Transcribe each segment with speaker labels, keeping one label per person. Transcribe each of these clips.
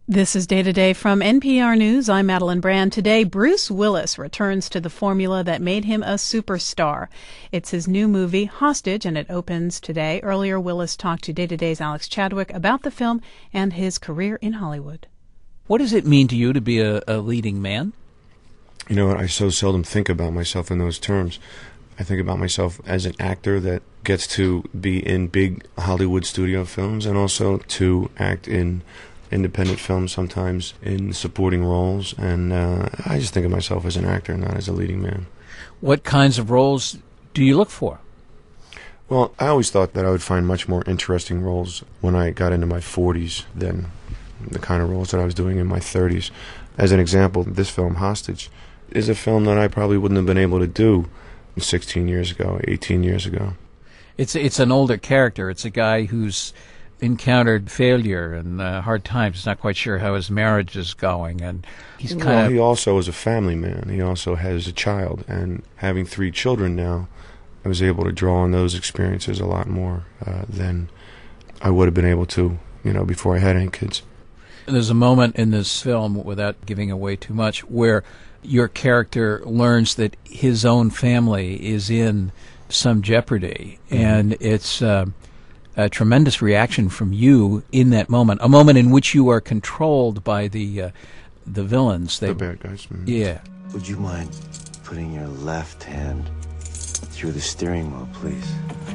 Speaker 1: This is Day to Day from NPR News. I'm Madeline Brand. Today, Bruce Willis returns to the formula that made him a superstar. It's his new movie, Hostage, and it opens today. Earlier, Willis talked to Day to Day's Alex Chadwick about the film and his career in Hollywood.
Speaker 2: What does it mean to you to be a leading man?
Speaker 3: You know what? I so seldom think about myself in those terms. I think about myself as an actor that gets to be in big Hollywood studio films and also to act in independent films, sometimes in supporting roles, and I just think of myself as an actor, not as a leading man.
Speaker 2: What kinds of roles do you look for?
Speaker 3: Well, I always thought that I would find much more interesting roles when I got into my 40s than the kind of roles that I was doing in my 30s. As an example, this film, Hostage, is a film that I probably wouldn't have been able to do 16 years ago, 18 years ago.
Speaker 2: It's an older character. It's a guy who's encountered failure and hard times. He's not quite sure how his marriage is going, and he's kind of...
Speaker 3: He also is a family man. He also has a child, and having 3 children now, I was able to draw on those experiences a lot more than I would have been able to, before I had any kids.
Speaker 2: There's a moment in this film, without giving away too much, where your character learns that his own family is in some jeopardy, and it's a tremendous reaction from you in that moment, a moment in which you are controlled by the villains.
Speaker 3: The bad guys. Mm-hmm.
Speaker 2: Yeah.
Speaker 4: Would you mind putting your left hand through the steering wheel, please?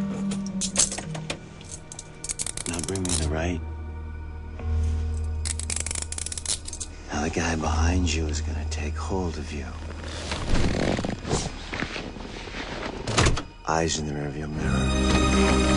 Speaker 4: Now bring me the right. Now the guy behind you is going to take hold of you. Eyes in the rearview mirror.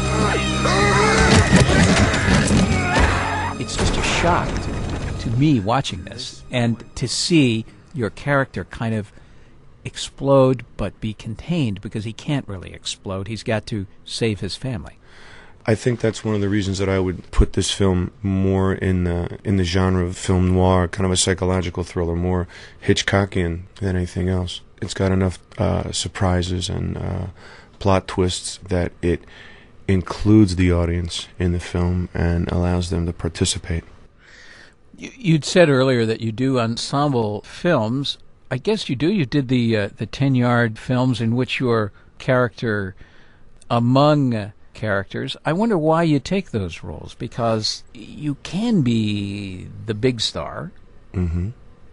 Speaker 2: It's just a shock to me watching this, and to see your character kind of explode but be contained, because he can't really explode. He's got to save his family.
Speaker 3: I think that's one of the reasons that I would put this film more in the genre of film noir, kind of a psychological thriller, more Hitchcockian than anything else. It's got enough surprises and plot twists that it includes the audience in the film and allows them to participate.
Speaker 2: You'd said earlier that you do ensemble films. I guess you do. You did the 10-yard films in which your character among characters. I wonder why you take those roles, because you can be the big star.
Speaker 3: Mm-hmm.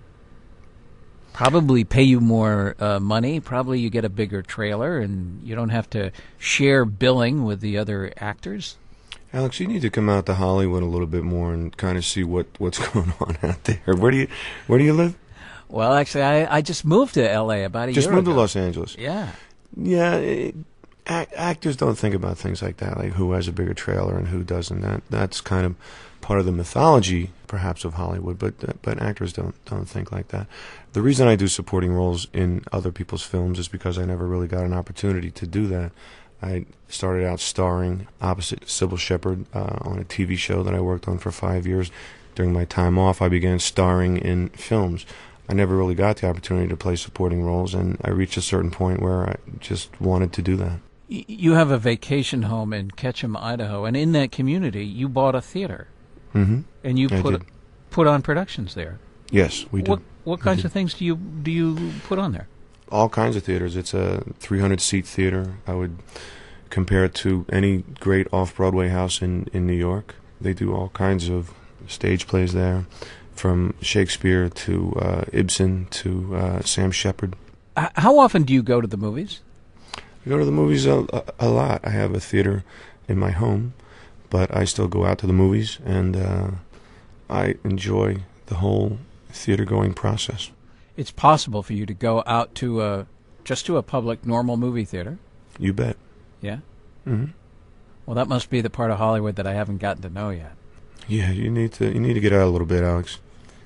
Speaker 2: Probably pay you more money. Probably you get a bigger trailer, and you don't have to share billing with the other actors.
Speaker 3: Alex, you need to come out to Hollywood a little bit more and kind of see what's going on out there. Where do you live?
Speaker 2: Well, actually, I just moved to L.A. about a year ago.
Speaker 3: Just moved to Los Angeles.
Speaker 2: Yeah.
Speaker 3: Yeah. Actors don't think about things like that, like who has a bigger trailer and who doesn't. That's kind of part of the mythology, perhaps, of Hollywood, but actors don't think like that. The reason I do supporting roles in other people's films is because I never really got an opportunity to do that. I started out starring opposite Sybil Shepherd on a TV show that I worked on for 5 years. During my time off, I began starring in films. I never really got the opportunity to play supporting roles, and I reached a certain point where I just wanted to do that.
Speaker 2: You have a vacation home in Ketchum, Idaho, and in that community, you bought a theater.
Speaker 3: Mm-hmm.
Speaker 2: And you put on productions there.
Speaker 3: Yes, we did.
Speaker 2: What kinds of things do you put on there?
Speaker 3: All kinds of theaters. It's a 300-seat theater. I would compare it to any great off-Broadway house in New York. They do all kinds of stage plays there, from Shakespeare to Ibsen to Sam Shepard.
Speaker 2: How often do you go to the movies?
Speaker 3: I go to the movies a lot. I have a theater in my home, but I still go out to the movies, and I enjoy the whole theater-going process.
Speaker 2: It's possible for you to go out to just to a public, normal movie theater?
Speaker 3: You bet.
Speaker 2: Yeah?
Speaker 3: Mm-hmm.
Speaker 2: Well, that must be the part of Hollywood that I haven't gotten to know yet.
Speaker 3: Yeah, you need to get out a little bit, Alex.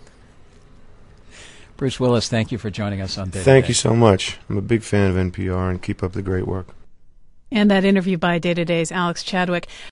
Speaker 2: Bruce Willis, thank you for joining us on Day to Day.
Speaker 3: Thank you so much. I'm a big fan of NPR, and keep up the great work.
Speaker 1: And that interview by Day to Day's Alex Chadwick.